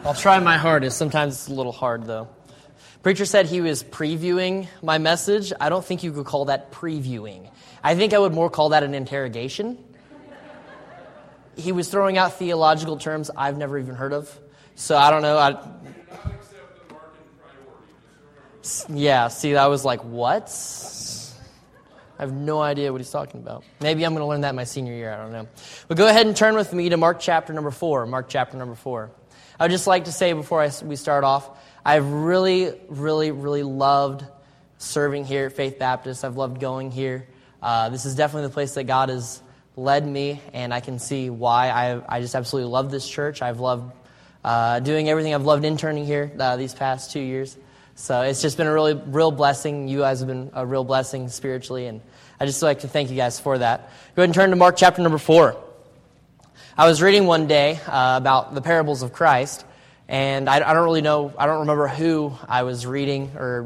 I'll try my hardest. Sometimes it's a little hard, though. Preacher said he was previewing my message. I don't think you could call that previewing. I think I would more call that an interrogation. He was throwing out theological terms I've never even heard of. So I don't know. Yeah, see, I was like, what? I have no idea what he's talking about. Maybe I'm going to learn that my senior year. I don't know. But go ahead and turn with me to Mark chapter number 4. Mark chapter number 4. I would just like to say before we start off, I've really, really, really loved serving here at Faith Baptist. I've loved going here. This is definitely the place that God has led me, and I can see why. I just absolutely love this church. I've loved doing everything. I've loved interning here these past 2 years. So it's just been a really, real blessing. You guys have been a real blessing spiritually, and I just like to thank you guys for that. Go ahead and turn to Mark chapter number 4. I was reading one day about the parables of Christ, and I don't really know, I don't remember who I was reading or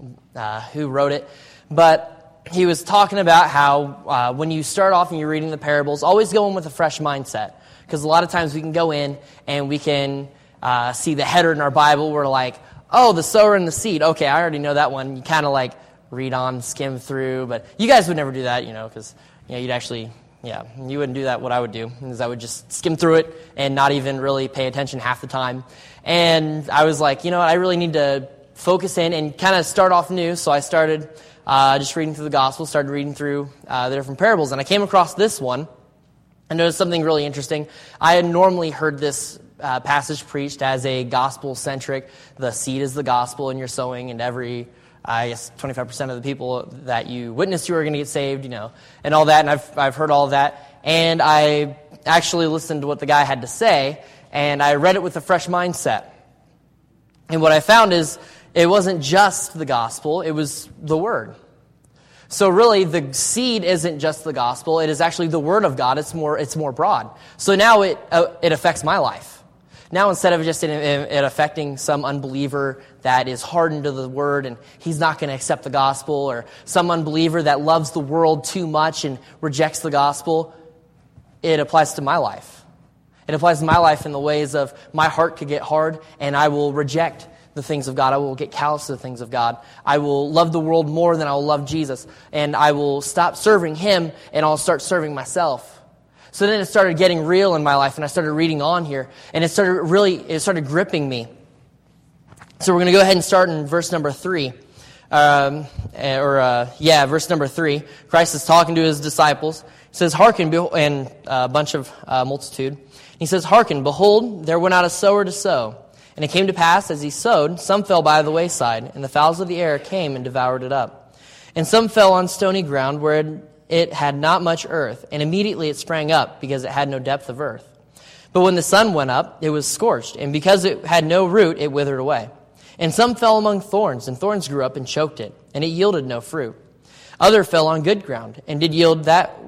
who wrote it, but he was talking about how when you start off and you're reading the parables, always go in with a fresh mindset, because a lot of times we can go in and we can see the header in our Bible, we're like, oh, the sower and the seed, okay, I already know that one. You kind of like read on, skim through, but you guys would never do that, because you'd actually... Yeah, you wouldn't do that. What I would do is I would just skim through it and not even really pay attention half the time. And I was like, I really need to focus in and kind of start off new. So I started just reading through the gospel, started reading through the different parables. And I came across this one. I noticed something really interesting. I had normally heard this passage preached as a gospel-centric. The seed is the gospel, and you're sowing, and every... I guess 25% of the people that you witness to are going to get saved, and all that. And I've heard all of that. And I actually listened to what the guy had to say, and I read it with a fresh mindset. And what I found is it wasn't just the gospel, it was the word. So really, the seed isn't just the gospel, it is actually the word of God. It's more broad. So now it affects my life. Now, instead of just it affecting some unbeliever that is hardened to the word and he's not going to accept the gospel, or some unbeliever that loves the world too much and rejects the gospel, it applies to my life. It applies to my life in the ways of my heart could get hard and I will reject the things of God. I will get callous to the things of God. I will love the world more than I will love Jesus. And I will stop serving Him and I'll start serving myself. So then it started getting real in my life, and I started reading on here, and it started gripping me. So we're going to go ahead and start in verse number 3. Verse number 3. Christ is talking to His disciples. He says, "Hearken," and a bunch of multitude. He says, "Hearken, behold, there went out a sower to sow. And it came to pass, as he sowed, some fell by the wayside, and the fowls of the air came and devoured it up. And some fell on stony ground, where it had not much earth, and immediately it sprang up, because it had no depth of earth. But when the sun went up, it was scorched, and because it had no root, it withered away. And some fell among thorns, and thorns grew up and choked it, and it yielded no fruit. Other fell on good ground, and did yield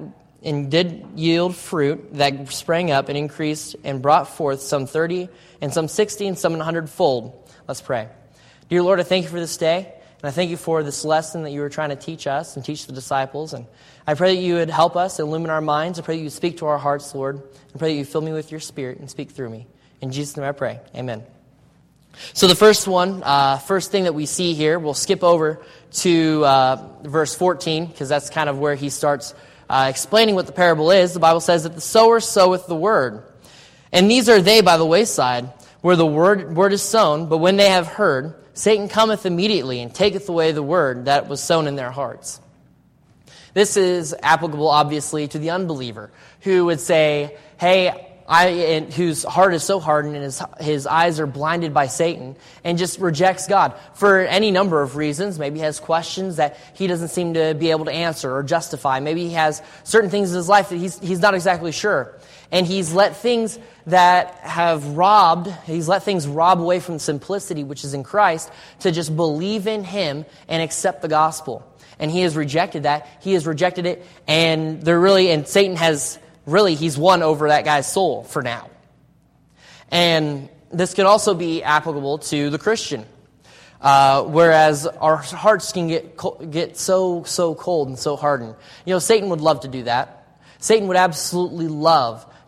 fruit that sprang up and increased, and brought forth some 30, and some 60, and some 100-fold." Let's pray. Dear Lord, I thank you for this day. And I thank you for this lesson that you were trying to teach us and teach the disciples. And I pray that you would help us, illumine our minds. I pray that you would speak to our hearts, Lord. I pray that you fill me with your Spirit and speak through me. In Jesus' name I pray. Amen. So the first thing that we see here, we'll skip over to verse 14, because that's kind of where he starts explaining what the parable is. The Bible says that the sower soweth the word. And these are they by the wayside, where the word is sown, but when they have heard, Satan cometh immediately and taketh away the word that was sown in their hearts. This is applicable, obviously, to the unbeliever who would say, hey, whose heart is so hardened and his eyes are blinded by Satan, and just rejects God for any number of reasons. Maybe he has questions that he doesn't seem to be able to answer or justify. Maybe he has certain things in his life that he's not exactly sure. And he's let things rob away from simplicity, which is in Christ, to just believe in Him and accept the gospel. And he has rejected that. He has rejected it, and Satan he's won over that guy's soul for now. And this could also be applicable to the Christian. Whereas our hearts can get so cold and so hardened. Satan would love to do that. Satan would absolutely love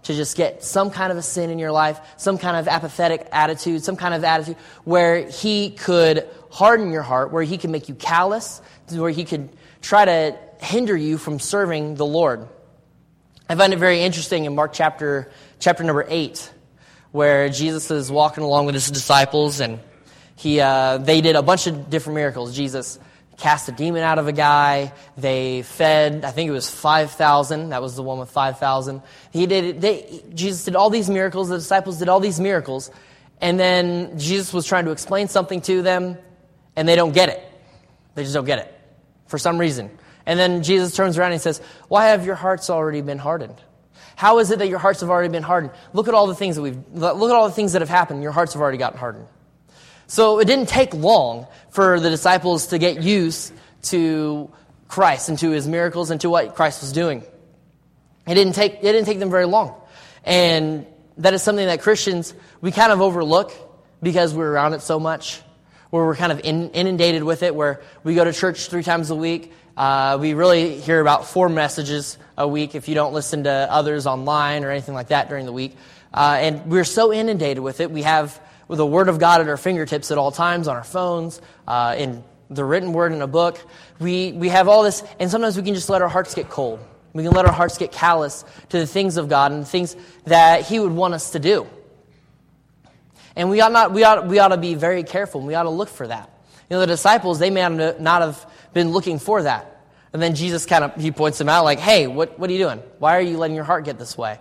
to just get some kind of a sin in your life, some kind of apathetic attitude, some kind of attitude where he could harden your heart, where he could make you callous, where he could try to hinder you from serving the Lord. I find it very interesting in Mark chapter number 8, where Jesus is walking along with his disciples, and they did a bunch of different miracles. Jesus cast a demon out of a guy. They fed, I think it was 5,000. That was the one with 5,000. Jesus did all these miracles. The disciples did all these miracles. And then Jesus was trying to explain something to them, and they don't get it. They just don't get it for some reason. And then Jesus turns around and he says, why have your hearts already been hardened? How is it that your hearts have already been hardened? Look at all the things that have happened. Your hearts have already gotten hardened. So it didn't take long for the disciples to get used to Christ and to his miracles and to what Christ was doing. It didn't take them very long. And that is something that Christians, we kind of overlook because we're around it so much, where we're kind of inundated with it, where we go to church 3 times a week. We really hear about 4 messages a week if you don't listen to others online or anything like that during the week. And we're so inundated with it. We have the Word of God at our fingertips at all times, on our phones, in the written Word in a book. We have all this, and sometimes we can just let our hearts get cold. We can let our hearts get callous to the things of God and the things that he would want us to do. And we ought to be very careful, and we ought to look for that. You know, the disciples, they may not have been looking for that. And then Jesus he points them out like, hey, what are you doing? Why are you letting your heart get this way?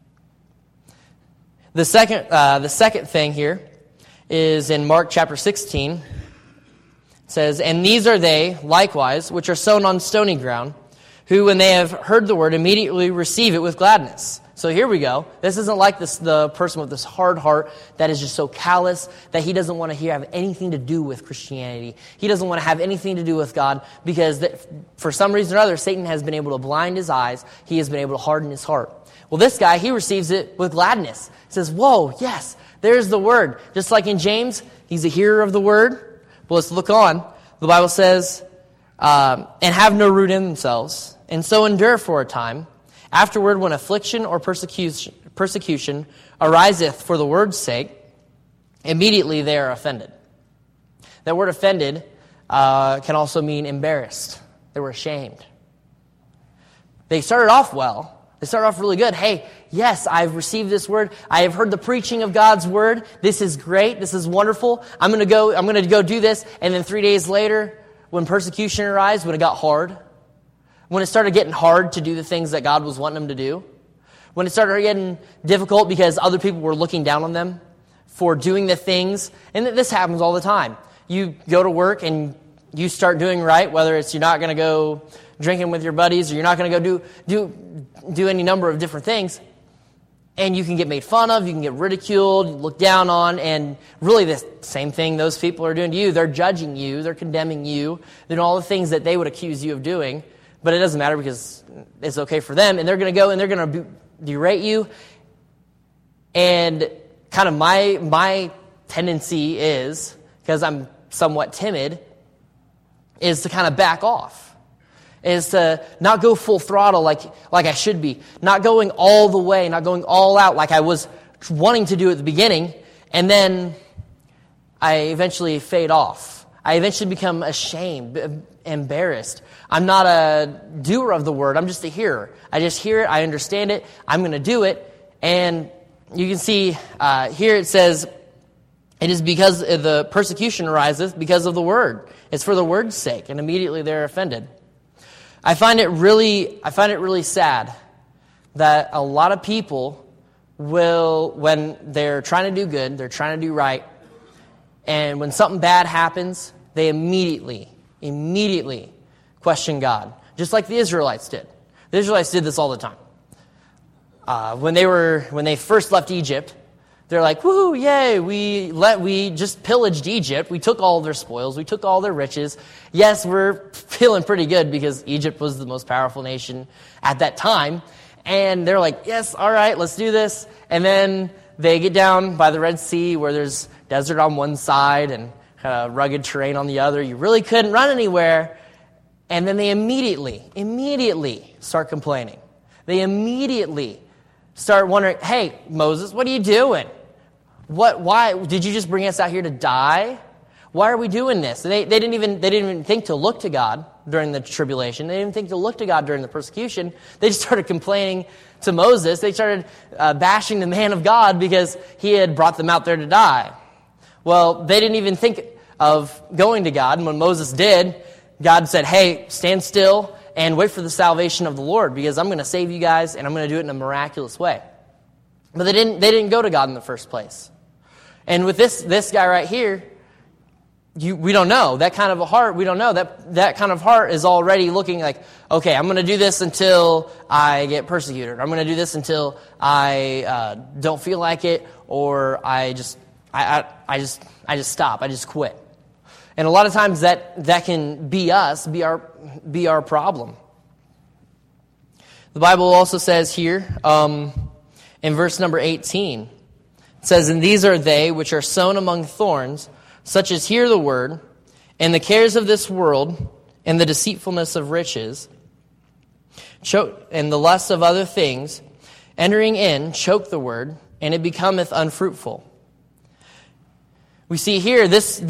The second thing here is in Mark chapter 16. It says, and these are they, likewise, which are sown on stony ground, who, when they have heard the word, immediately receive it with gladness. So here we go. This isn't like the person with this hard heart that is just so callous that he doesn't want to have anything to do with Christianity. He doesn't want to have anything to do with God because for some reason or other, Satan has been able to blind his eyes. He has been able to harden his heart. Well, this guy, he receives it with gladness. He says, whoa, yes, there's the word. Just like in James, he's a hearer of the word. But let's look on. The Bible says, and have no root in themselves, and so endure for a time. Afterward, when affliction or persecution ariseth for the word's sake, immediately they are offended. That word offended can also mean embarrassed. They were ashamed. They started off well. They started off really good. Hey, yes, I've received this word. I have heard the preaching of God's word. This is great. This is wonderful. I'm going to go do this. And then 3 days later, when persecution arose, when it got hard, when it started getting hard to do the things that God was wanting them to do, when it started getting difficult because other people were looking down on them for doing the things, and this happens all the time. You go to work and you start doing right, whether it's you're not going to go drinking with your buddies or you're not going to go do any number of different things, and you can get made fun of, you can get ridiculed, looked down on, and really the same thing those people are doing to you. They're judging you, they're condemning you, doing all the things that they would accuse you of doing. But it doesn't matter because it's okay for them. And they're going to go and they're going to berate you. And kind of my tendency is, because I'm somewhat timid, is to kind of back off. Is to not go full throttle like I should be. Not going all the way, not going all out like I was wanting to do at the beginning. And then I eventually fade off. I eventually become ashamed, embarrassed. I'm not a doer of the word. I'm just a hearer. I just hear it. I understand it. I'm going to do it. And you can see here it says, it is because the persecution arises because of the word. It's for the word's sake. And immediately they're offended. I find it really sad that a lot of people will, when they're trying to do good, they're trying to do right, and when something bad happens, they immediately question God, just like the Israelites did. The Israelites did this all the time. When they first left Egypt, they're like, woohoo, yay, we just pillaged Egypt. We took all their spoils. We took all their riches. Yes, we're feeling pretty good because Egypt was the most powerful nation at that time. And they're like, yes, all right, let's do this. And then they get down by the Red Sea where there's desert on one side and rugged terrain on the other. You really couldn't run anywhere. And then they immediately start complaining. They immediately start wondering, hey, Moses, what are you doing? Why did you just bring us out here to die? Why are we doing this? They didn't even think to look to God during the tribulation. They didn't think to look to God during the persecution. They just started complaining to Moses. They started bashing the man of God because he had brought them out there to die. Well, they didn't even think of going to God. And when Moses did, God said, hey, stand still and wait for the salvation of the Lord, because I'm going to save you guys and I'm going to do it in a miraculous way. But they didn't go to God in the first place. And with this guy right here, we don't know. That kind of a heart, we don't know. That kind of heart is already looking like, okay, I'm going to do this until I get persecuted. I'm going to do this until I don't feel like it, or I just stop. I just quit. And a lot of times that can be us, be our problem. The Bible also says here, in verse number 18, it says, "And these are they which are sown among thorns, such as hear the word, and the cares of this world, and the deceitfulness of riches, and the lust of other things, entering in, choke the word, and it becometh unfruitful." We see here, this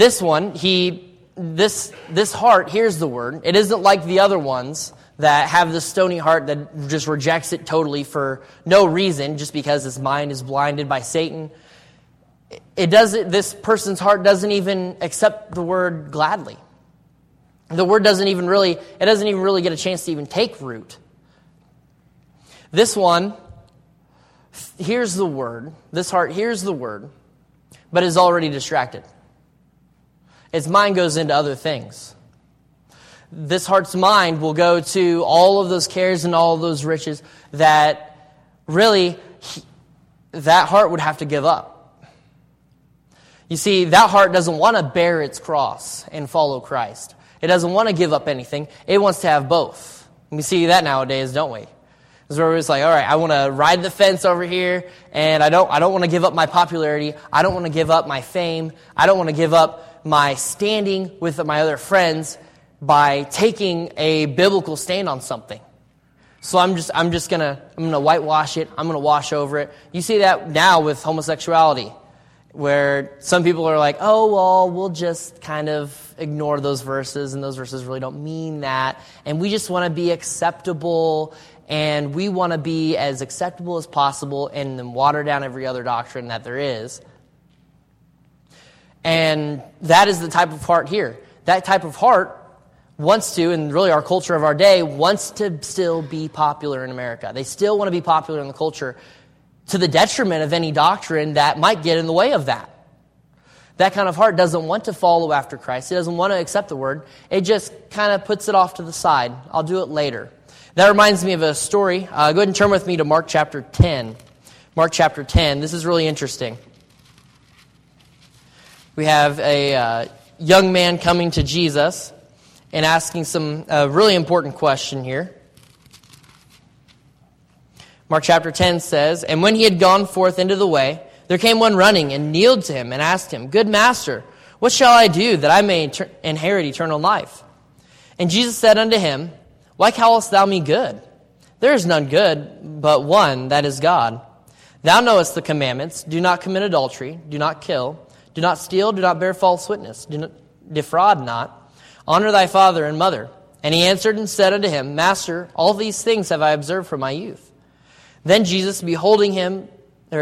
heart hears the word. It isn't like the other ones that have this stony heart that just rejects it totally for no reason, just because his mind is blinded by Satan. This person's heart doesn't even accept the word gladly. The word doesn't even really get a chance to even take root. This one hears the word, this heart hears the word, but is already distracted. Its mind goes into other things. This heart's mind will go to all of those cares and all of those riches that really that heart would have to give up. You see, that heart doesn't want to bear its cross and follow Christ. It doesn't want to give up anything. It wants to have both. We see that nowadays, don't we? It's where it's like, all right, I want to ride the fence over here, and I don't want to give up my popularity. I don't want to give up my fame. I don't want to give up my standing with my other friends by taking a biblical stand on something. So I'm gonna whitewash it. I'm gonna wash over it. You see that now with homosexuality, where some people are like, oh, well, we'll just kind of ignore those verses, and those verses really don't mean that, and we just want to be acceptable, and we want to be as acceptable as possible, and then water down every other doctrine that there is. And that is the type of heart here. That type of heart wants to, and really our culture of our day, wants to still be popular in America. They still want to be popular in the culture, to the detriment of any doctrine that might get in the way of that. That kind of heart doesn't want to follow after Christ. It doesn't want to accept the word. It just kind of puts it off to the side. I'll do it later. That reminds me of a story. Go ahead and turn with me to Mark chapter 10. Mark chapter 10. This is really interesting. We have a young man coming to Jesus and asking some really important question here. Mark chapter 10 says, "And when he had gone forth into the way, there came one running and kneeled to him and asked him, 'Good master, what shall I do that I may inherit eternal life?' And Jesus said unto him, Why callest thou me good? There is none good but one, that is God. Thou knowest the commandments, do not commit adultery, do not kill, do not steal, do not bear false witness, defraud not, honor thy father and mother. And he answered and said unto him, Master, all these things have I observed from my youth. Then Jesus, beholding him,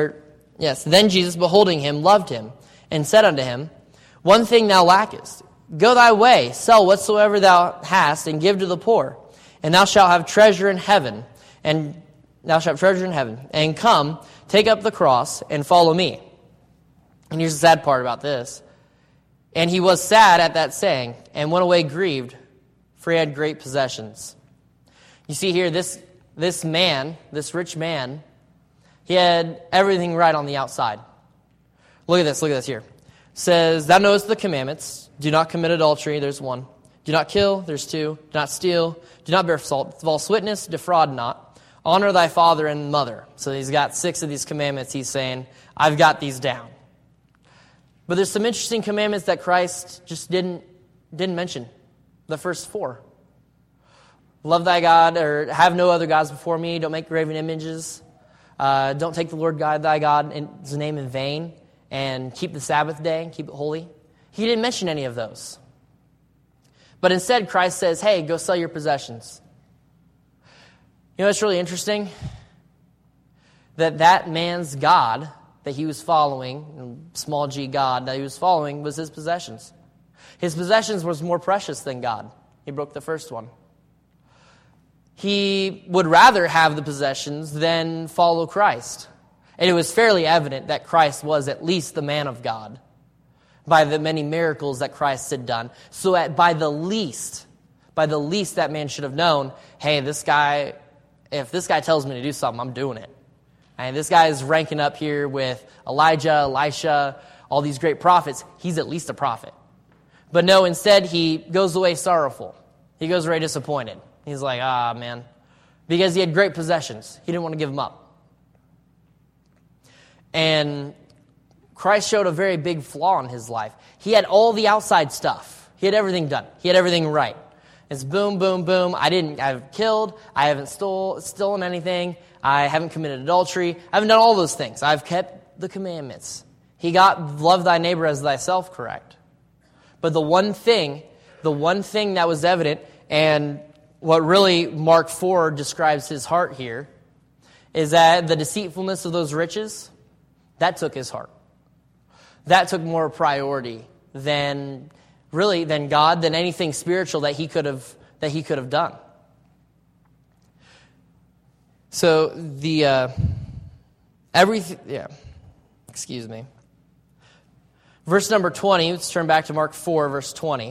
loved him, and said unto him, One thing thou lackest. Go thy way, sell whatsoever thou hast, and give to the poor, and thou shalt have treasure in heaven. And come, take up the cross, and follow me. And here's the sad part about this. And he was sad at that saying, and went away grieved, for he had great possessions. You see here, this rich man, he had everything right on the outside. Look at this here. It says, Thou knowest the commandments. Do not commit adultery, there's one. Do not kill, there's two. Do not steal. Do not bear false witness. Defraud not. Honor thy father and mother. So he's got 6 of these commandments. He's saying, I've got these down. But there's some interesting commandments that Christ just didn't mention. The first 4. Love thy God, or have no other gods before me. Don't make graven images. Don't take the Lord God, thy God, in his name in vain, and keep the Sabbath day and keep it holy. He didn't mention any of those. But instead, Christ says, hey, go sell your possessions. You know what's really interesting? That man's God that he was following, small g God that he was following, was his possessions. His possessions was more precious than God. He broke the first one. He would rather have the possessions than follow Christ. And it was fairly evident that Christ was at least the man of God by the many miracles that Christ had done. So by the least that man should have known, hey, this guy, if this guy tells me to do something, I'm doing it. And this guy is ranking up here with Elijah, Elisha, all these great prophets. He's at least a prophet. But no, instead he goes away sorrowful. He goes away disappointed. He's like, man. Because he had great possessions. He didn't want to give them up. And Christ showed a very big flaw in his life. He had all the outside stuff. He had everything done. He had everything right. It's boom, boom, boom. I've killed. I haven't stolen anything. I haven't committed adultery. I haven't done all those things. I've kept the commandments. He got love thy neighbor as thyself correct. But the one thing that was evident, and what really Mark 4 describes his heart here, is that the deceitfulness of those riches, that took his heart. That took more priority than God, than anything spiritual that he could have done. So excuse me. Verse number 20, let's turn back to Mark 4, verse 20.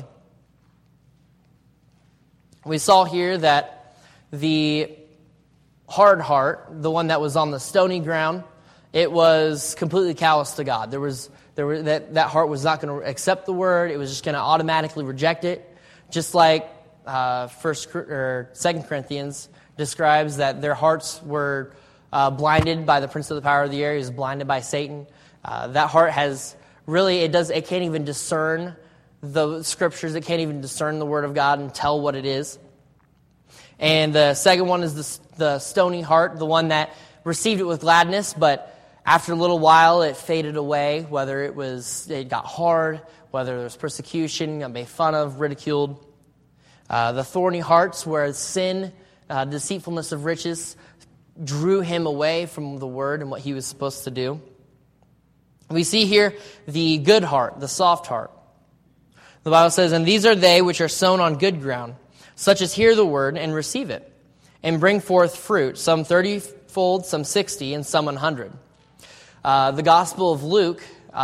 We saw here that the hard heart, the one that was on the stony ground, it was completely callous to God. That heart was not going to accept the word. It was just going to automatically reject it. Just like 2 Corinthians describes that their hearts were blinded by the prince of the power of the air. He was blinded by Satan. That heart has really, it can't even discern the scriptures. It can't even discern the word of God and tell what it is. And the second one is the stony heart, the one that received it with gladness, but after a little while it faded away, whether it got hard, whether there was persecution, got made fun of, ridiculed. The thorny hearts, where sin, deceitfulness of riches, drew him away from the word and what he was supposed to do. We see here the good heart, the soft heart. The Bible says, and these are they which are sown on good ground, such as hear the word and receive it, and bring forth fruit, some 30-fold, some 60, and some 100. The Gospel of Luke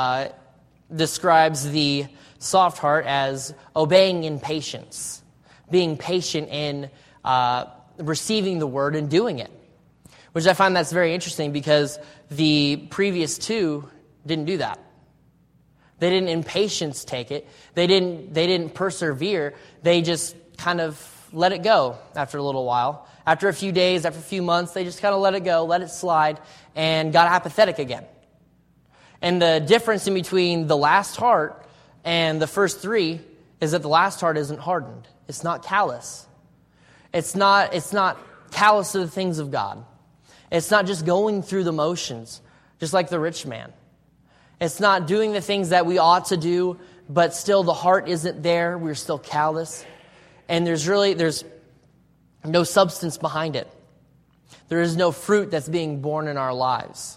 describes the soft heart as obeying in patience, being patient in receiving the word and doing it, which I find that's very interesting because the previous two didn't do that. They didn't in patience take it. They didn't persevere. They just kind of let it go after a little while. After a few days, after a few months, they just kind of let it go, let it slide, and got apathetic again. And the difference in between the last heart and the first three is that the last heart isn't hardened. It's not callous. It's not callous to the things of God. It's not just going through the motions, just like the rich man. It's not doing the things that we ought to do, but still the heart isn't there. We're still callous. And there's no substance behind it. There is no fruit that's being born in our lives.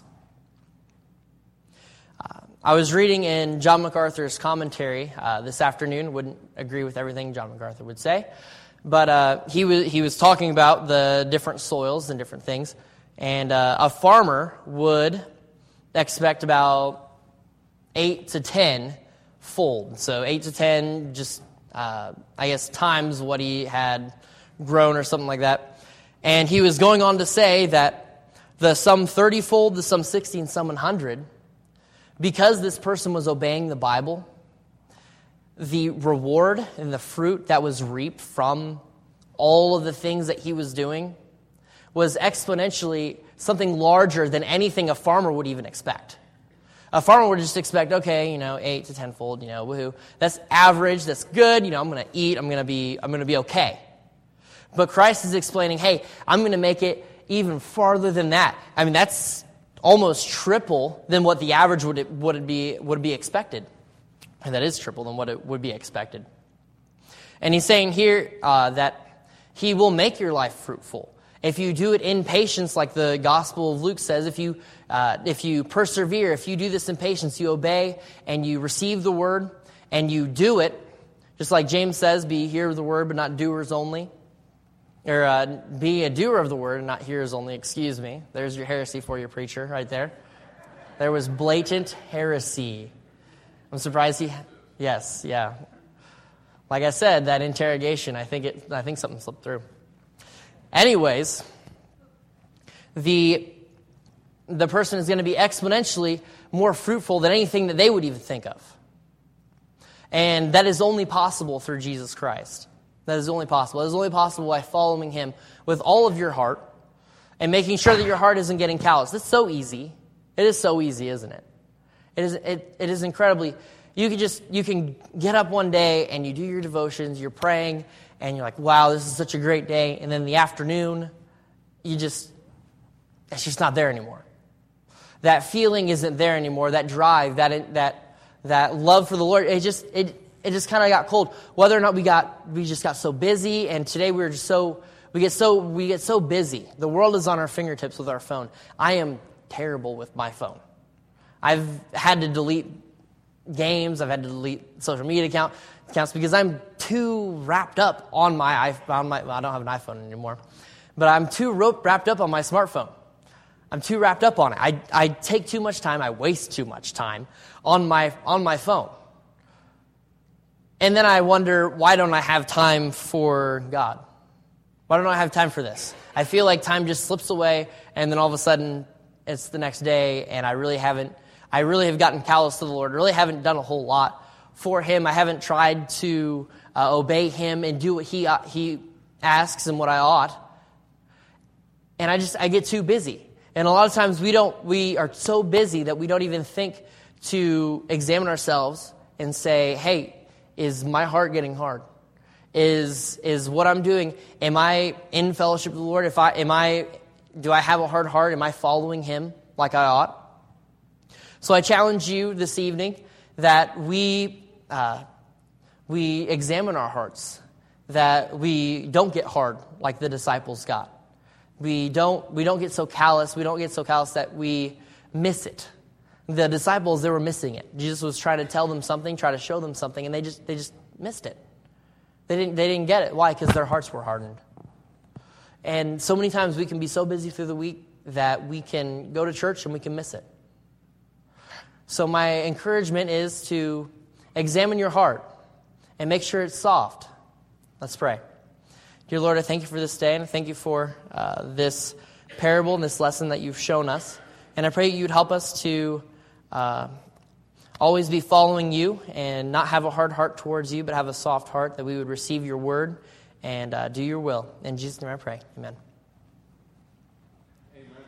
I was reading in John MacArthur's commentary this afternoon. Wouldn't agree with everything John MacArthur would say. But he was talking about the different soils and different things. And a farmer would expect about 8 to 10 fold. So 8 to 10 just, times what he had grown or something like that. And he was going on to say that the some 30-fold, the some 60, and some 100, because this person was obeying the Bible, the reward and the fruit that was reaped from all of the things that he was doing was exponentially something larger than anything a farmer would even expect. A farmer would just expect, 8 to 10-fold, woohoo. That's average, that's good, I'm going to eat, I'm going to be okay. But Christ is explaining, hey, I'm going to make it even farther than that. I mean, that's almost triple than what the average would be expected. And that is triple than what it would be expected. And he's saying here that he will make your life fruitful. If you do it in patience, like the Gospel of Luke says, if you persevere, if you do this in patience, you obey and you receive the word and you do it, just like James says, be hearers of the word but not doers only. Or be a doer of the word and not hearers only, excuse me. There's your heresy for your preacher right there. There was blatant heresy. I'm surprised yes, yeah. Like I said, that interrogation, I think something slipped through. Anyways, the person is going to be exponentially more fruitful than anything that they would even think of. And that is only possible through Jesus Christ. That is only possible. That is only possible by following him with all of your heart and making sure that your heart isn't getting callous. It's so easy. It is so easy, isn't it? It is incredibly. You can get up one day and you do your devotions, you're praying, and you're like, wow, this is such a great day. And then in the afternoon, it's just not there anymore. That feeling isn't there anymore. That drive, that love for the Lord, it just kind of got cold. Whether or not we just got so busy, and today we get so busy. The world is on our fingertips with our phone. I am terrible with my phone. I've had to delete games. I've had to delete social media accounts because I'm too wrapped up on my iPhone. I don't have an iPhone anymore, but I'm too wrapped up on my smartphone. I'm too wrapped up on it. I take too much time. I waste too much time on my phone. And then I wonder, why don't I have time for God? Why don't I have time for this? I feel like time just slips away, and then all of a sudden, it's the next day, and I really have gotten callous to the Lord. I really haven't done a whole lot for him. I haven't tried to obey him and do what he asks and what I ought. And I get too busy. And a lot of times we are so busy that we don't even think to examine ourselves and say, hey, is my heart getting hard? Is what I'm doing, am I in fellowship with the Lord? Do I have a hard heart? Am I following him like I ought? So I challenge you this evening that we examine our hearts, that we don't get hard like the disciples got. We don't get so callous. We don't get so callous that we miss it. The disciples, they were missing it. Jesus was trying to tell them something, try to show them something, and they just missed it. They didn't get it. Why? Because their hearts were hardened. And so many times we can be so busy through the week that we can go to church and we can miss it. So my encouragement is to examine your heart and make sure it's soft. Let's pray. Dear Lord, I thank you for this day, and I thank you for this parable and this lesson that you've shown us. And I pray you would help us to always be following you and not have a hard heart towards you, but have a soft heart, that we would receive your word and do your will. In Jesus' name I pray. Amen.